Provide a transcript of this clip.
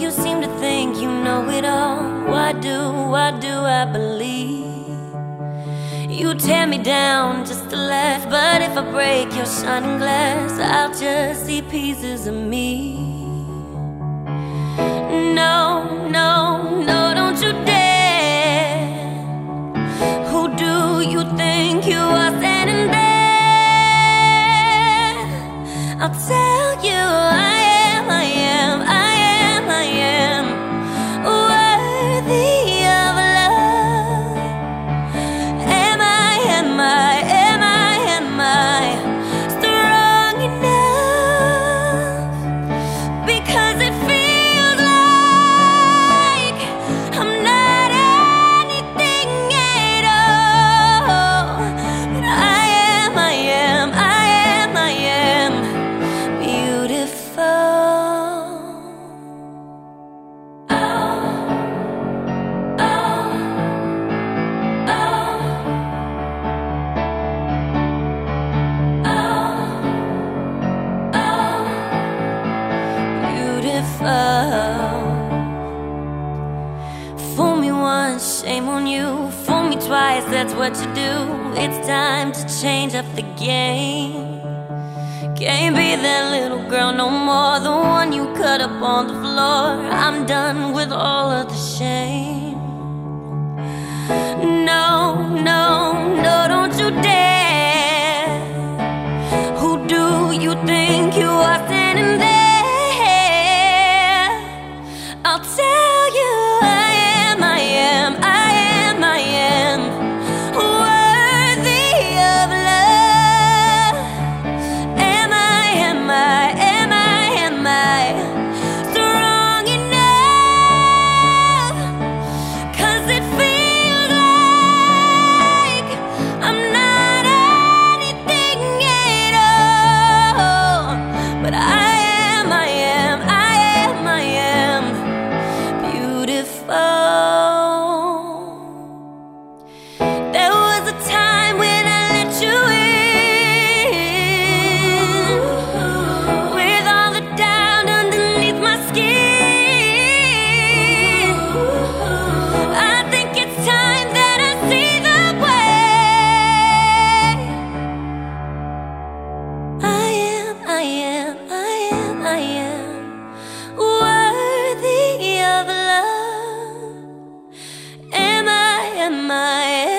you seem to think you know it all. Why do I believe you tear me down just to laugh? But if I break your shining glass, I'll just see pieces of me. No, no, no, don't you dare. Who do you think you are standing there? I'll tell you I am worthy of love. Am I strong enough? Because it feels like I'm not anything at all. But I am beautiful. Fool me once, shame on you. Fool me twice, that's what you do. It's time to change up the game. Can't be that little girl no more, the one you cut up on the floor. I'm done with all of the shame. No, no, no, don't you dare. Who do you think you are standing there? I'll tell you I am worthy of love. Am I strong enough? 'Cause it feels like I'm not anything at all. But I am beautiful. There was a time when I let you in, with all the doubt underneath my skin. I think it's time that I see the way. I am worthy of love. Am I